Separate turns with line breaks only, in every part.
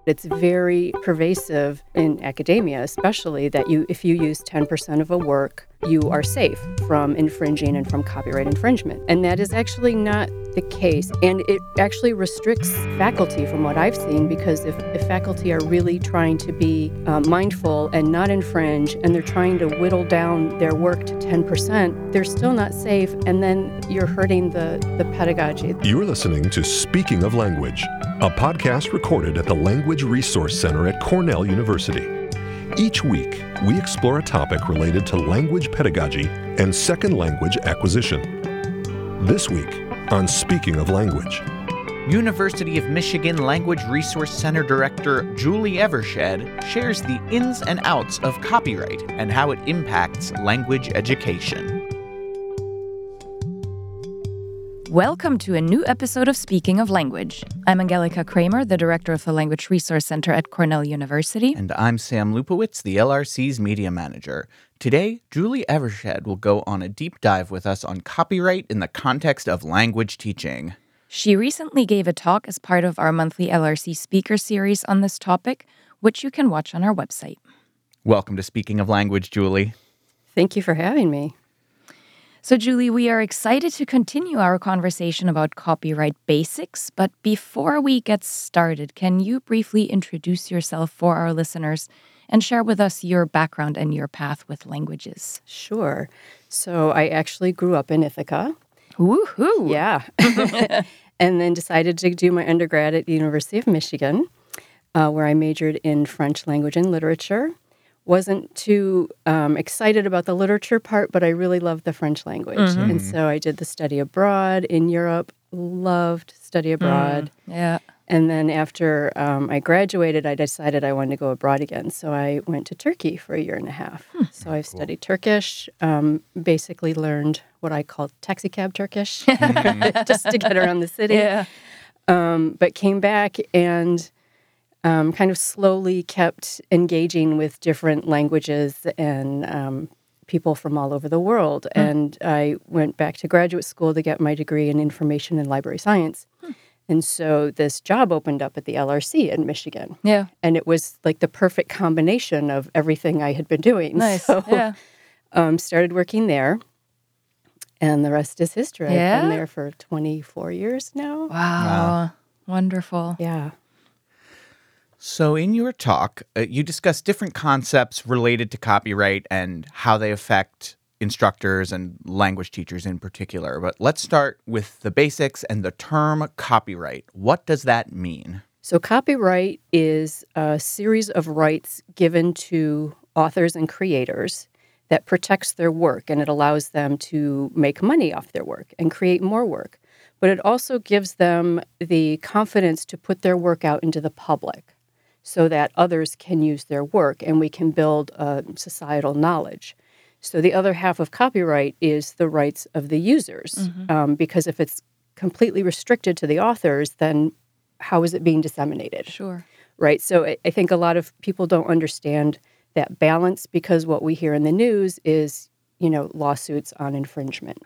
It's very pervasive in academia, especially that if you use 10% of a work, you are safe from infringing and from copyright infringement. And that is actually not the case. And it actually restricts faculty from what I've seen, because if faculty are really trying to be mindful and not infringe, and they're trying to whittle down their work to 10%, they're still not safe. And then you're hurting the pedagogy.
You're listening to Speaking of Language, a podcast recorded at the Language Resource Center at Cornell University. Each week, we explore a topic related to language pedagogy and second language acquisition. This week on Speaking of Language.
University of Michigan Language Resource Center Director Julie Evershed shares the ins and outs of copyright and how it impacts language education.
Welcome to a new episode of Speaking of Language. I'm Angelica Kramer, the director of the Language Resource Center at Cornell University.
And I'm Sam Lupowitz, the LRC's media manager. Today, Julie Evershed will go on a deep dive with us on copyright in the context of language teaching.
She recently gave a talk as part of our monthly LRC speaker series on this topic, which you can watch on our website.
Welcome to Speaking of Language, Julie.
Thank you for having me.
So, Julie, we are excited to continue our conversation about copyright basics, but before we get started, can you briefly introduce yourself for our listeners and share with us your background and your path with languages?
Sure. So I actually grew up in Ithaca.
Woohoo!
Yeah. And then decided to do my undergrad at the University of Michigan, where I majored in French language and literature. Wasn't too excited about the literature part, but I really loved the French language. Mm-hmm. And so I did the study abroad in Europe, loved study abroad.
Yeah.
And then after I graduated, I decided I wanted to go abroad again. So I went to Turkey for a year and a half. So I've studied Turkish, basically learned what I call taxi cab Turkish, just to get around the city.
Yeah.
But came back and kind of slowly kept engaging with different languages and people from all over the world. And I went back to graduate school to get my degree in information and library science. And so this job opened up at the LRC in Michigan.
Yeah.
And it was like the perfect combination of everything I had been doing.
Nice.
So,
yeah.
Started working there. And the rest is history.
Yeah?
I've been there for 24 years now.
Wow. Wonderful.
Yeah.
So in your talk, you discuss different concepts related to copyright and how they affect instructors and language teachers in particular. But let's start with the basics and the term copyright. What does that mean?
So copyright is a series of rights given to authors and creators that protects their work, and it allows them to make money off their work and create more work. But it also gives them the confidence to put their work out into the public so that others can use their work and we can build societal knowledge. So the other half of copyright is the rights of the users, because if it's completely restricted to the authors, then how is it being disseminated?
Sure.
Right? So I think a lot of people don't understand that balance, because what we hear in the news is, lawsuits on infringement.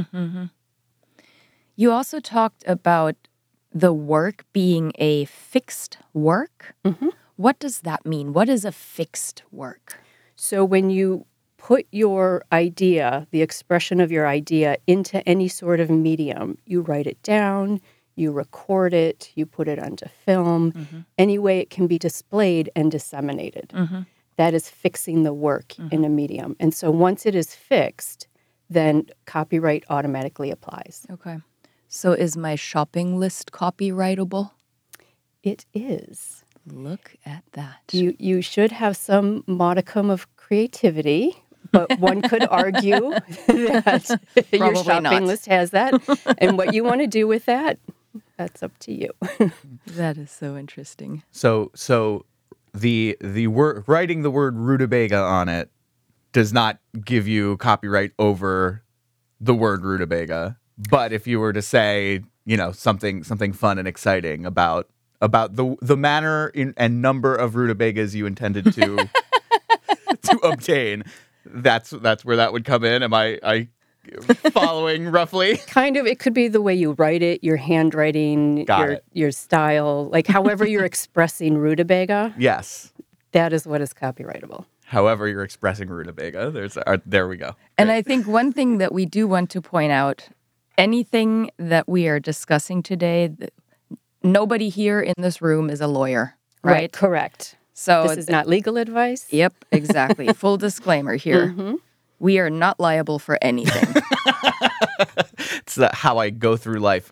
You also talked about the work being a fixed work. What does that mean? What is a fixed work?
So when you put your idea, the expression of your idea, into any sort of medium, you write it down, you record it, you put it onto film, any way it can be displayed and disseminated. That is fixing the work in a medium. And so once it is fixed, then copyright automatically applies.
Okay. So is my shopping list copyrightable?
It is.
Look at that.
You should have some modicum of creativity, but one could argue that your shopping list has that. And what you want to do with that, that's up to you.
That is so interesting.
So the word, writing the word rutabaga on it does not give you copyright over the word rutabaga. But if you were to say, something fun and exciting about the manner and number of rutabagas you intended to to obtain, that's where that would come in. Am I following roughly.
Kind of, it could be the way you write it, your handwriting,
Got it.
your style, like however you're expressing rutabaga,
Yes.
that is what is copyrightable.
However you're expressing rutabaga, there we go.
And I think one thing that we do want to point out, anything that we are discussing today, nobody here in this room is a lawyer, right?
Correct.
So
This is not legal advice.
Yep, exactly. Full disclaimer here.
Mm-hmm.
We are not liable for anything.
It's how I go through life.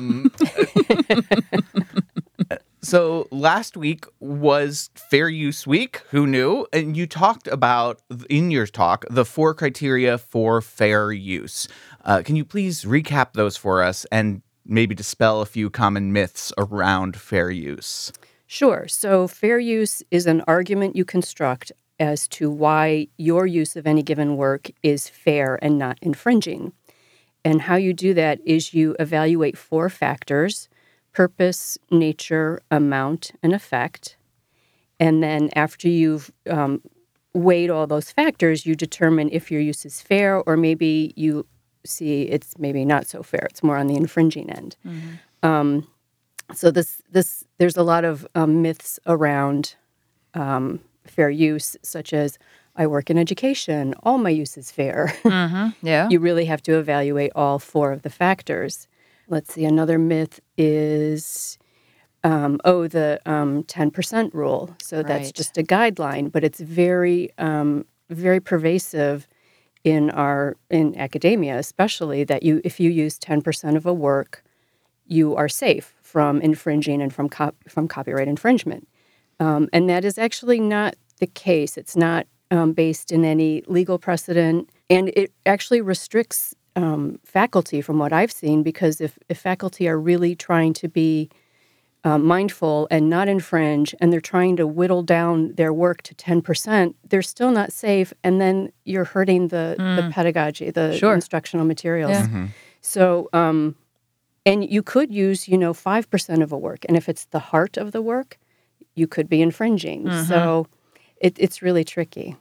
So last week was Fair Use Week. Who knew? And you talked about, in your talk, the 4 criteria for fair use. Can you please recap those for us and maybe dispel a few common myths around fair use?
Sure. So fair use is an argument you construct as to why your use of any given work is fair and not infringing. And how you do that is you evaluate 4 factors: purpose, nature, amount, and effect. And then after you've weighed all those factors, you determine if your use is fair, or maybe you see it's maybe not so fair. It's more on the infringing end. Mm-hmm. So there's a lot of myths around fair use, such as I work in education, all my use is fair.
Mm-hmm. Yeah.
You really have to evaluate all 4 of the factors. Let's see, another myth is, the 10% rule. So that's
Right.
just a guideline, but it's very, very pervasive in academia, especially that if you use 10% of a work, you are safe from infringing and from copyright infringement. And that is actually not the case. It's not based in any legal precedent, and it actually restricts faculty from what I've seen, because if faculty are really trying to be mindful and not infringe, and they're trying to whittle down their work to 10%, they're still not safe, and then you're hurting the pedagogy, the
Sure.
instructional materials.
Yeah.
Mm-hmm.
So, and you could use, 5% of a work, and if it's the heart of the work, you could be infringing.
Mm-hmm.
So it's really tricky.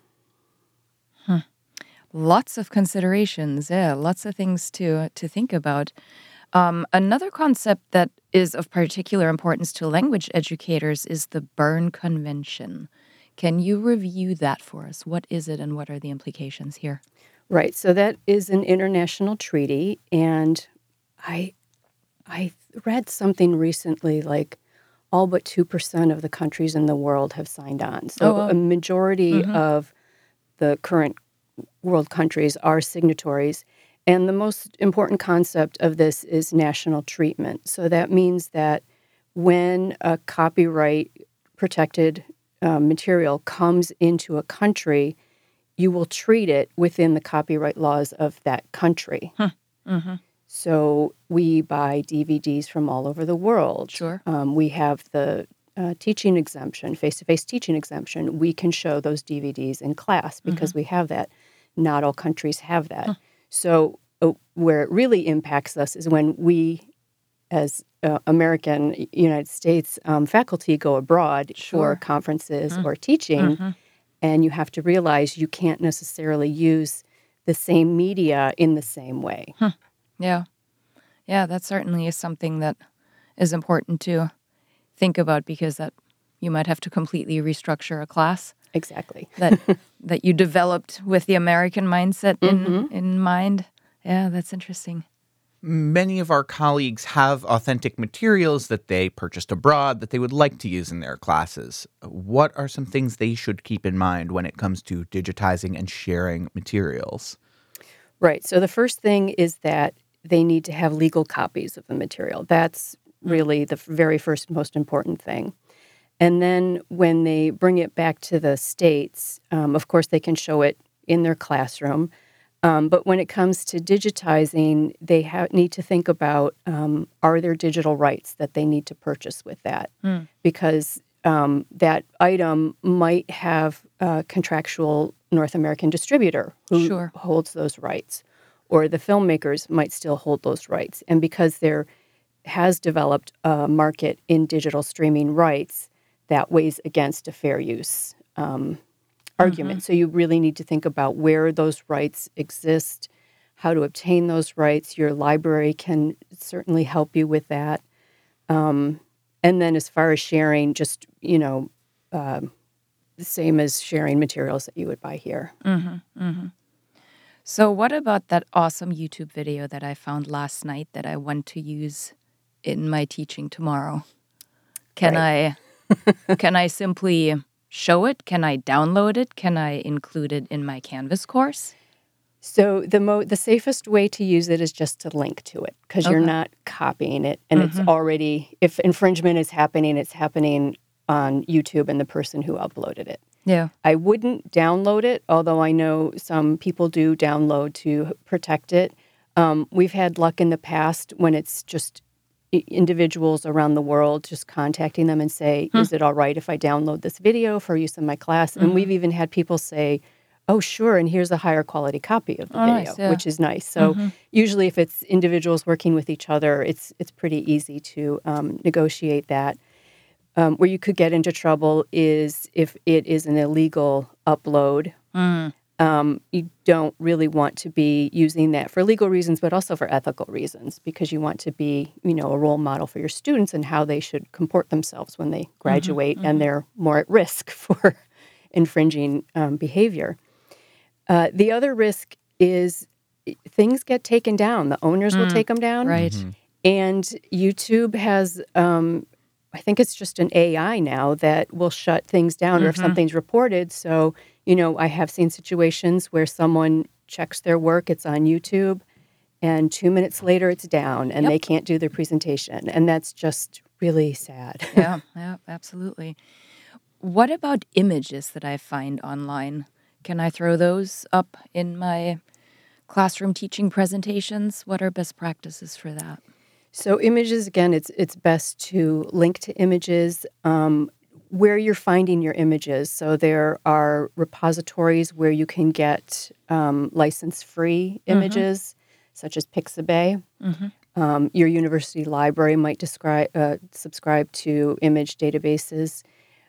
Lots of considerations. Yeah, lots of things to think about. Another concept that is of particular importance to language educators is the Berne Convention. Can you review that for us? What is it and what are the implications here?
Right. So that is an international treaty, and I read something recently like all but 2% of the countries in the world have signed on. So
wow.
a majority of the current world countries are signatories. And the most important concept of this is national treatment. So that means that when a copyright protected material comes into a country, you will treat it within the copyright laws of that country.
Mm-hmm.
So we buy DVDs from all over the world.
Sure.
We have the teaching exemption, face-to-face teaching exemption. We can show those DVDs in class because we have that. Not all countries have that. So where it really impacts us is when we, as American, United States faculty, go abroad
Sure.
for conferences or teaching, and you have to realize you can't necessarily use the same media in the same way.
Yeah. Yeah, that certainly is something that is important to think about, because that you might have to completely restructure a class
Exactly.
that you developed with the American mindset in mind. Yeah, that's interesting.
Many of our colleagues have authentic materials that they purchased abroad that they would like to use in their classes. What are some things they should keep in mind when it comes to digitizing and sharing materials?
Right. So the first thing is that they need to have legal copies of the material. That's really the very first most important thing. And then when they bring it back to the States, of course, they can show it in their classroom. But when it comes to digitizing, they need to think about, are there digital rights that they need to purchase with that? Because that item might have a contractual North American distributor who
Sure.
holds those rights, or the filmmakers might still hold those rights. And because there has developed a market in digital streaming rights, that weighs against a fair use argument. So you really need to think about where those rights exist, how to obtain those rights. Your library can certainly help you with that. And then as far as sharing, just, the same as sharing materials that you would buy here.
So what about that awesome YouTube video that I found last night that I want to use in my teaching tomorrow? Can I simply show it? Can I download it? Can I include it in my Canvas course?
So the safest way to use it is just to link to it, because you're not copying it, and it's already, if infringement is happening, it's happening on YouTube and the person who uploaded it.
Yeah.
I wouldn't download it, although I know some people do download to protect it. We've had luck in the past when it's just individuals around the world just contacting them and say, is it all right if I download this video for use in my class? And we've even had people say, oh, sure, and here's a higher quality copy of the video,
nice, yeah.
which is nice. So usually if it's individuals working with each other, it's pretty easy to negotiate that. Where you could get into trouble is if it is an illegal upload. You don't really want to be using that for legal reasons, but also for ethical reasons, because you want to be, a role model for your students and how they should comport themselves when they graduate and they're more at risk for infringing behavior. The other risk is things get taken down. The owners will take them down.
Right.
And YouTube has, I think it's just an AI now that will shut things down or if something's reported. So, I have seen situations where someone checks their work, it's on YouTube, and 2 minutes later it's down and they can't do their presentation. And that's just really sad.
Yeah, absolutely. What about images that I find online? Can I throw those up in my classroom teaching presentations? What are best practices for that?
So images, again, it's best to link to images where you're finding your images. So there are repositories where you can get license-free images, such as Pixabay. Your university library might subscribe to image databases.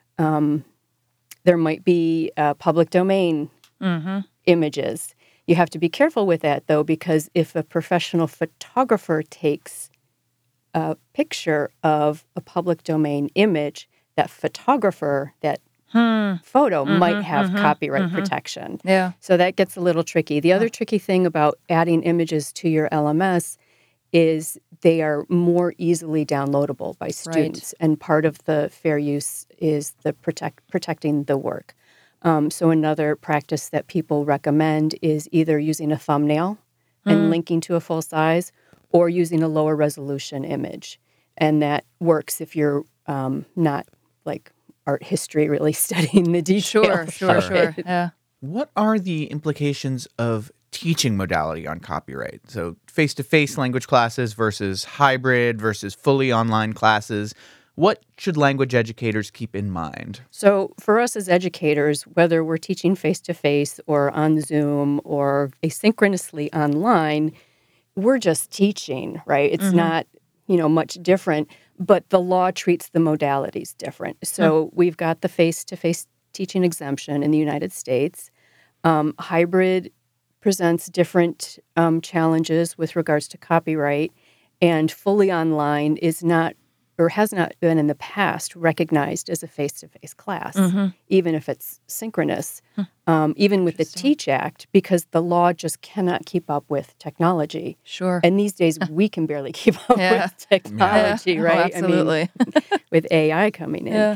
There might be public domain images. You have to be careful with that, though, because if a professional photographer takes a picture of a public domain image, that photographer, that photo might have copyright protection.
Yeah.
So that gets a little tricky. The other tricky thing about adding images to your LMS is they are more easily downloadable by students. And part of the fair use is the protecting the work. So another practice that people recommend is either using a thumbnail and linking to a full size or using a lower resolution image. And that works if you're not like art history really studying the details.
Sure. Yeah.
What are the implications of teaching modality on copyright? So face-to-face language classes versus hybrid versus fully online classes. What should language educators keep in mind?
So for us as educators, whether we're teaching face-to-face or on Zoom or asynchronously online, we're just teaching, right? It's not, much different, but the law treats the modalities different. So we've got the face-to-face teaching exemption in the United States. Hybrid presents different challenges with regards to copyright, and fully online is not or has not been in the past recognized as a face-to-face class, even if it's synchronous, even with the TEACH Act, because the law just cannot keep up with technology.
Sure.
And these days, we can barely keep up with technology, right?
Oh, absolutely.
With AI coming in.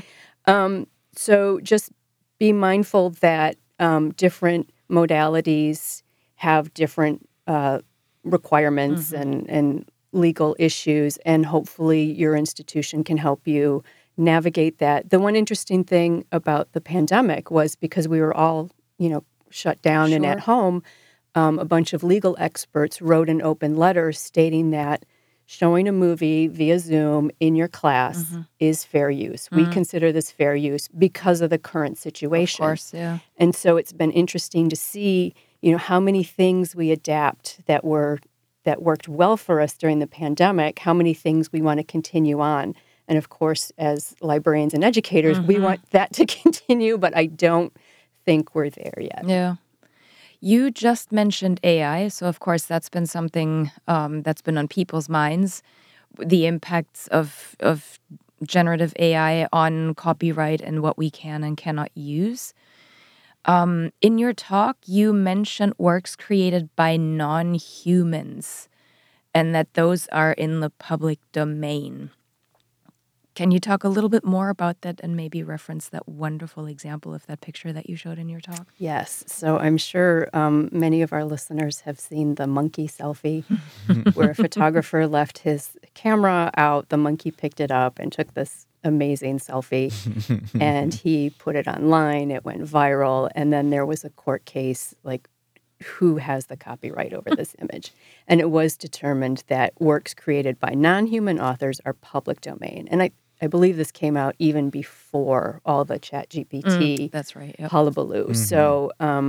So just be mindful that different modalities have different requirements and legal issues, and hopefully your institution can help you navigate that. The one interesting thing about the pandemic was because we were all, shut down and at home, a bunch of legal experts wrote an open letter stating that showing a movie via Zoom in your class is fair use. We consider this fair use because of the current situation.
Of course, yeah.
And so it's been interesting to see, how many things we adapt that worked well for us during the pandemic, how many things we want to continue on. And of course, as librarians and educators, we want that to continue, but I don't think we're there yet.
You just mentioned AI, so of course that's been something that's been on people's minds. The impacts of generative AI on copyright and what we can and cannot use. In your talk, you mentioned works created by non-humans and that those are in the public domain. Can you talk a little bit more about that and maybe reference that wonderful example of that picture that you showed in your talk?
Yes. So I'm sure many of our listeners have seen the monkey selfie where a photographer left his camera out, the monkey picked it up and took this amazing selfie, and he put it online. It went viral. And then there was a court case, like, who has the copyright over this image? And it was determined that works created by non-human authors are public domain. And I believe this came out even before all the ChatGPT
That's right. Yep.
hullabaloo. So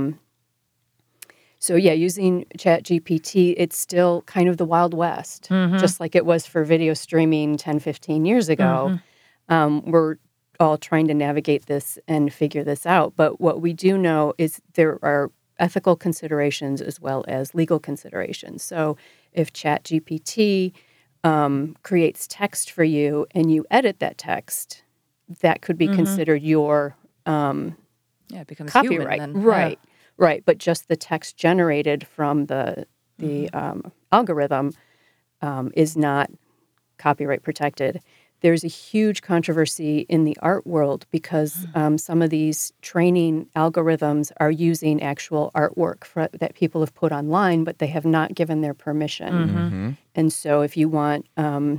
yeah, using ChatGPT, it's still kind of the Wild West, just like it was for video streaming 10, 15 years ago. We're all trying to navigate this and figure this out. But what we do know is there are ethical considerations as well as legal considerations. So if ChatGPT creates text for you and you edit that text, that could be considered your
It becomes
copyright.
human then.
Right, right. But just the text generated from the algorithm is not copyright protected. There's a huge controversy in the art world because some of these training algorithms are using actual artwork that people have put online, but they have not given their permission. And so if you want, a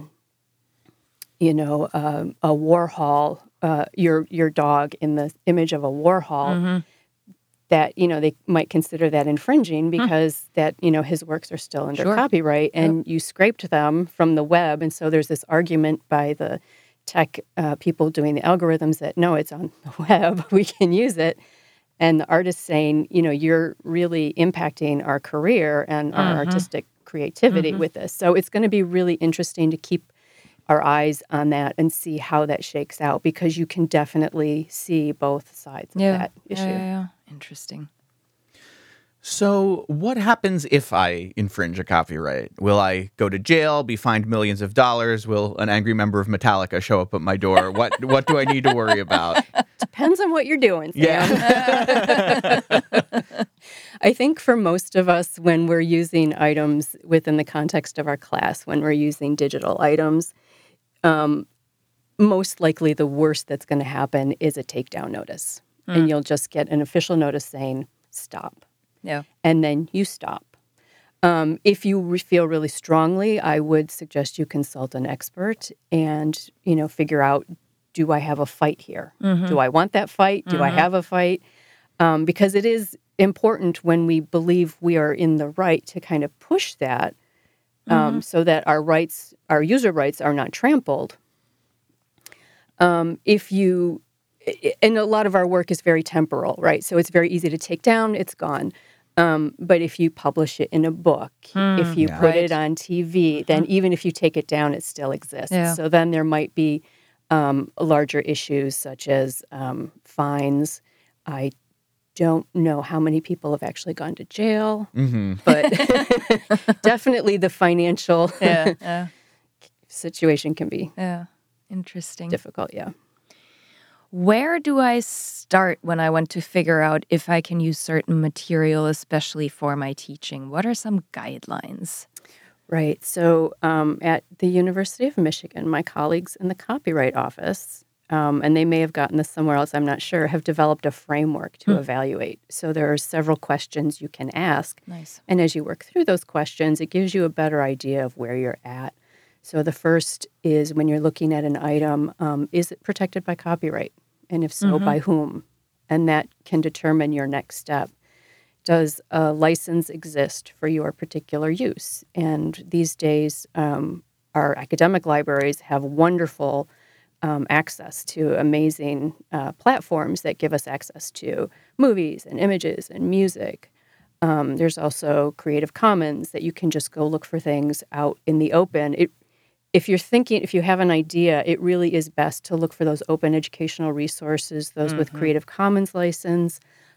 Warhol, your dog in the image of a Warhol, that, they might consider that infringing because that, his works are still under copyright and you scraped them from the web. And so there's this argument by the tech people doing the algorithms that, no, it's on the web, we can use it. And the artist saying, you're really impacting our career and our artistic creativity with this. So it's going to be really interesting to keep our eyes on that and see how that shakes out because you can definitely see both sides of that issue.
Yeah. Interesting.
So what happens if I infringe a copyright? Will I go to jail, be fined millions of dollars? Will an angry member of Metallica show up at my door? What do I need to worry about?
Depends on what you're doing, Sam.
Yeah.
I think for most of us, when we're using items within the context of our class, when we're using digital items, most likely the worst that's going to happen is a takedown notice. And you'll just get an official notice saying, stop.
Yeah.
And then you stop. If you feel really strongly, I would suggest you consult an expert and, figure out, do I have a fight here? Do I want that fight? Do I have a fight? Because it is important when we believe we are in the right to kind of push that so that our rights, our user rights are not trampled. And a lot of our work is very temporal, right? So it's very easy to take down, it's gone. But if you publish it in a book, if you put it on TV, then even if you take it down, it still exists.
Yeah.
So then there might be larger issues such as fines. I don't know how many people have actually gone to jail, but definitely the financial situation can be
Interesting.
difficult, yeah.
Where do I start when I want to figure out if I can use certain material, especially for my teaching? What are some guidelines?
Right. So at the University of Michigan, my colleagues in the Copyright Office, and they may have gotten this somewhere else, I'm not sure, have developed a framework to evaluate. So there are several questions you can ask.
Nice.
And as you work through those questions, it gives you a better idea of where you're at. So the first is when you're looking at an item, is it protected by copyright? And if so, by whom? And that can determine your next step. Does a license exist for your particular use? And these days, our academic libraries have wonderful access to amazing platforms that give us access to movies and images and music. There's also Creative Commons that you can just go look for things out in the open. If you have an idea, it really is best to look for those open educational resources, those with Creative Commons license,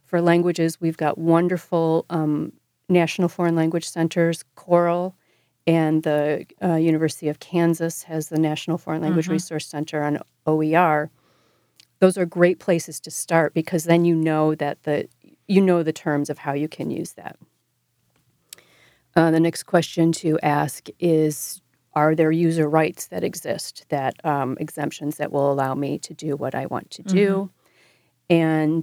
For languages, we've got wonderful national foreign language centers, Coral, and the University of Kansas has the National Foreign Language Resource Center on OER. Those are great places to start because then you know the terms of how you can use that. The next question to ask is, are there user rights that exist, that exemptions that will allow me to do what I want to do? And,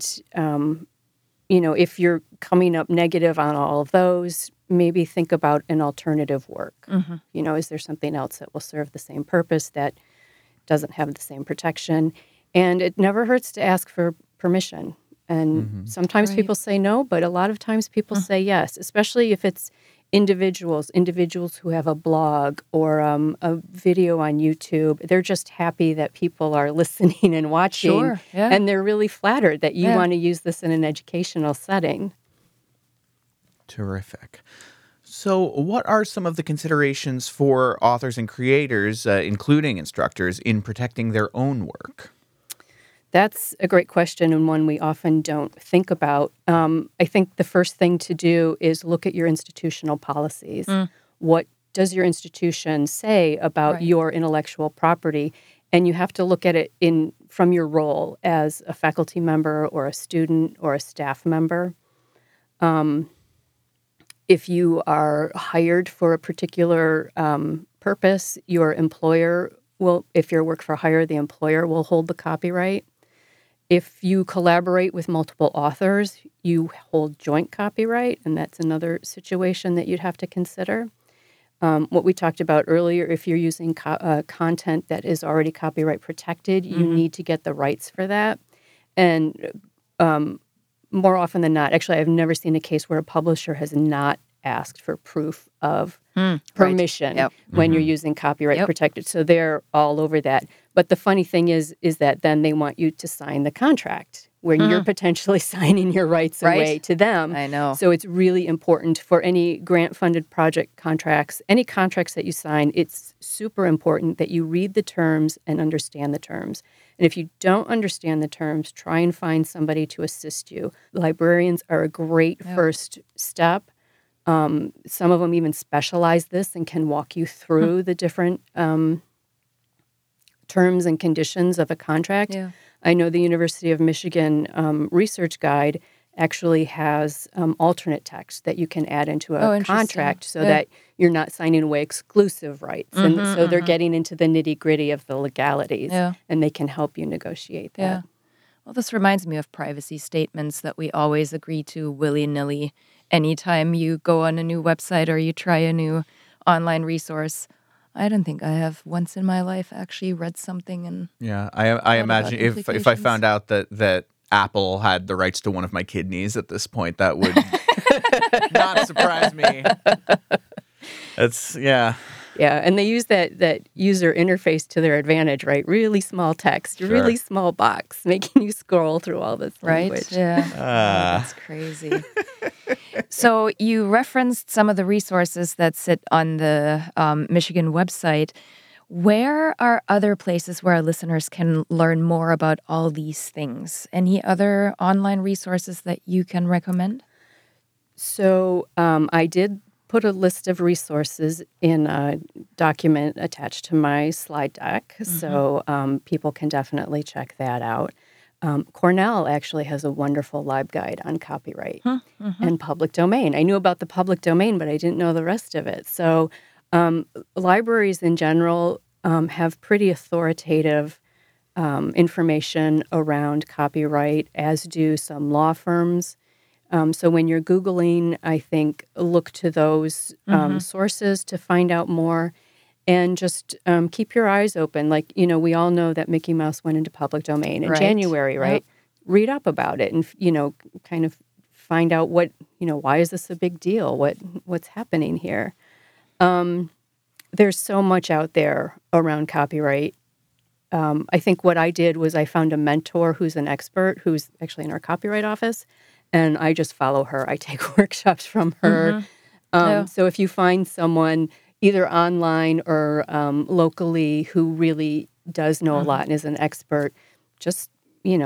if you're coming up negative on all of those, maybe think about an alternative work. Is there something else that will serve the same purpose that doesn't have the same protection? And it never hurts to ask for permission. And sometimes people say no, but a lot of times people say yes, especially if it's individuals who have a blog or a video on YouTube. They're just happy that people are listening and watching.
Sure, yeah.
And they're really flattered that you want to use this in an educational setting.
Terrific. So what are some of the considerations for authors and creators, including instructors, in protecting their own work?
That's a great question and one we often don't think about. I think the first thing to do is look at your institutional policies. What does your institution say about your intellectual property? And you have to look at it from your role as a faculty member or a student or a staff member. If you are hired for a particular purpose, your employer will, if you're work for hire, the employer will hold the copyright. If you collaborate with multiple authors, you hold joint copyright, and that's another situation that you'd have to consider. What we talked about earlier, if you're using content that is already copyright protected, you need to get the rights for that. And more often than not, actually, I've never seen a case where a publisher has not asked for proof of permission when you're using copyright protected. So they're all over that. But the funny thing is that then they want you to sign the contract where you're potentially signing your rights away to them.
I know.
So it's really important for any grant-funded project contracts, any contracts that you sign, it's super important that you read the terms and understand the terms. And if you don't understand the terms, try and find somebody to assist you. Librarians are a great first step. Some of them even specialize this and can walk you through the different terms and conditions of a contract.
Yeah.
I know the University of Michigan Research Guide actually has alternate text that you can add into a contract so that you're not signing away exclusive rights. And so they're getting into the nitty-gritty of the legalities, and they can help you negotiate that.
Yeah. Well, this reminds me of privacy statements that we always agree to willy-nilly anytime you go on a new website or you try a new online resource. I don't think I have once in my life actually read something and
I imagine if I found out that Apple had the rights to one of my kidneys at this point, that would not surprise me.
Yeah, and they use that user interface to their advantage, right? Really small text, really small box, making you scroll through all this language.
Yeah, that's crazy. So you referenced some of the resources that sit on the Michigan website. Where are other places where our listeners can learn more about all these things? Any other online resources that you can recommend?
So I did put a list of resources in a document attached to my slide deck, so people can definitely check that out. Cornell actually has a wonderful LibGuide on copyright and public domain. I knew about the public domain, but I didn't know the rest of it. So libraries in general have pretty authoritative information around copyright, as do some law firms. So when you're Googling, I think look to those sources to find out more. And just keep your eyes open. Like, we all know that Mickey Mouse went into public domain in January, right? Read up about it and, kind of find out why is this a big deal? What's happening here? There's so much out there around copyright. I think what I did was I found a mentor who's an expert, who's actually in our copyright office, and I just follow her. I take workshops from her. So if you find someone either online or locally who really does know a lot and is an expert, just,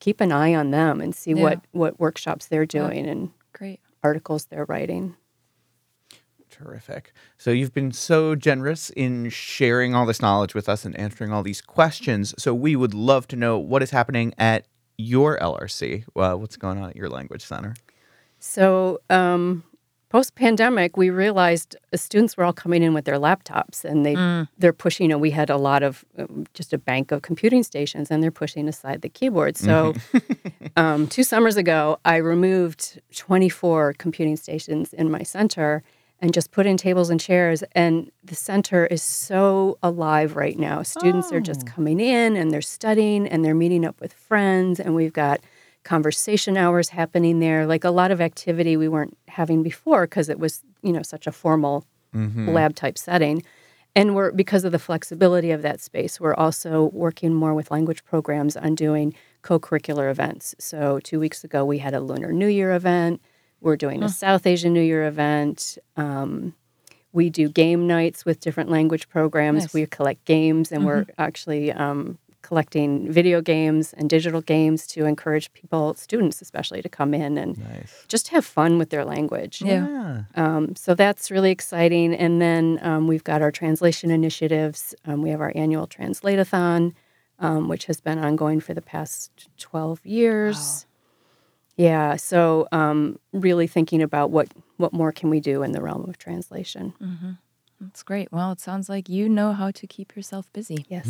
keep an eye on them and see
Yeah.
what workshops they're doing and
Great.
articles they're writing.
Terrific. So you've been so generous in sharing all this knowledge with us and answering all these questions. So we would love to know what is happening at your LRC. What's going on at your language center?
So post-pandemic, we realized students were all coming in with their laptops, and they're pushing. We had a lot of just a bank of computing stations, and they're pushing aside the keyboard. So 2 summers ago, I removed 24 computing stations in my center and just put in tables and chairs. And the center is so alive right now. Students are just coming in, and they're studying, and they're meeting up with friends, and we've got conversation hours happening there, like a lot of activity we weren't having before because it was, such a formal lab type setting. And because of the flexibility of that space, we're also working more with language programs on doing co-curricular events. So 2 weeks ago, we had a Lunar New Year event. We're doing a South Asian New Year event. We do game nights with different language programs.
Nice.
We collect games, and we're actually collecting video games and digital games to encourage students especially, to come in and just have fun with their language.
Yeah.
So that's really exciting. And then we've got our translation initiatives. We have our annual Translate-a-thon, which has been ongoing for the past 12 years.
Wow.
Yeah, so really thinking about what more can we do in the realm of translation.
That's great. Well, it sounds like you know how to keep yourself busy.
Yes.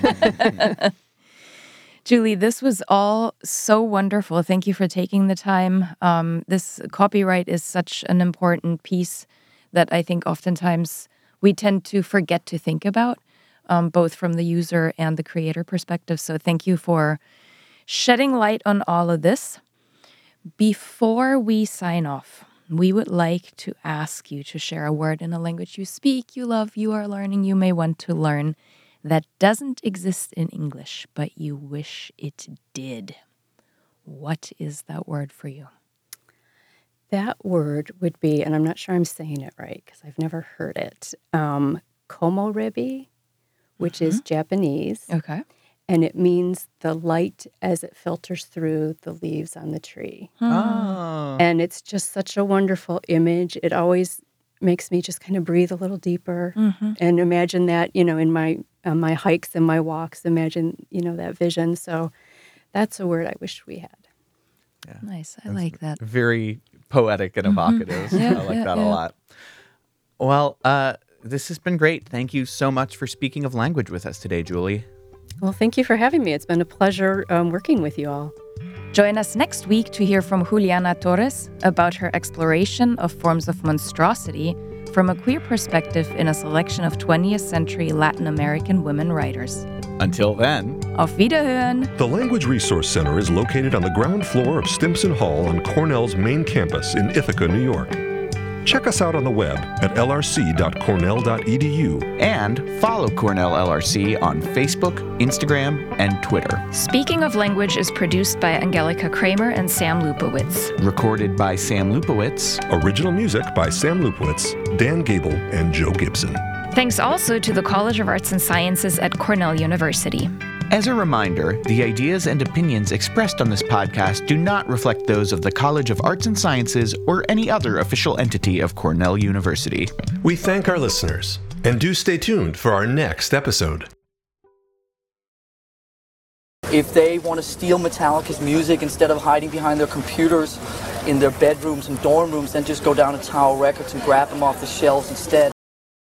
Julie, this was all so wonderful. Thank you for taking the time. This copyright is such an important piece that I think oftentimes we tend to forget to think about, both from the user and the creator perspective. So thank you for shedding light on all of this. Before we sign off, we would like to ask you to share a word in a language you speak, you love, you are learning, you may want to learn, that doesn't exist in English, but you wish it did. What is that word for you?
That word would be, and I'm not sure I'm saying it right because I've never heard it, komorebi, which is Japanese.
Okay.
And it means the light as it filters through the leaves on the tree.
Oh.
And it's just such a wonderful image. It always makes me just kind of breathe a little deeper and imagine that, in my hikes and my walks, imagine, that vision. So that's a word I wish we had.
Yeah.
Nice. I like that.
Very poetic and evocative.
Yeah,
I like
yeah,
that a
yeah.
lot. Well, this has been great. Thank you so much for speaking of language with us today, Julie.
Well, thank you for having me. It's been a pleasure working with you all.
Join us next week to hear from Juliana Torres about her exploration of forms of monstrosity from a queer perspective in a selection of 20th century Latin American women writers.
Until then,
Auf Wiederhören!
The Language Resource Center is located on the ground floor of Stimson Hall on Cornell's main campus in Ithaca, New York. Check us out on the web at lrc.cornell.edu.
and follow Cornell LRC on Facebook, Instagram, and Twitter.
Speaking of Language is produced by Angelica Kramer and Sam Lupowitz.
Recorded by Sam Lupowitz.
Original music by Sam Lupowitz, Dan Gable, and Joe Gibson.
Thanks also to the College of Arts and Sciences at Cornell University.
As a reminder, the ideas and opinions expressed on this podcast do not reflect those of the College of Arts and Sciences or any other official entity of Cornell University.
We thank our listeners, and do stay tuned for our next episode.
If they want to steal Metallica's music instead of hiding behind their computers in their bedrooms and dorm rooms, then just go down to Tower Records and grab them off the shelves instead.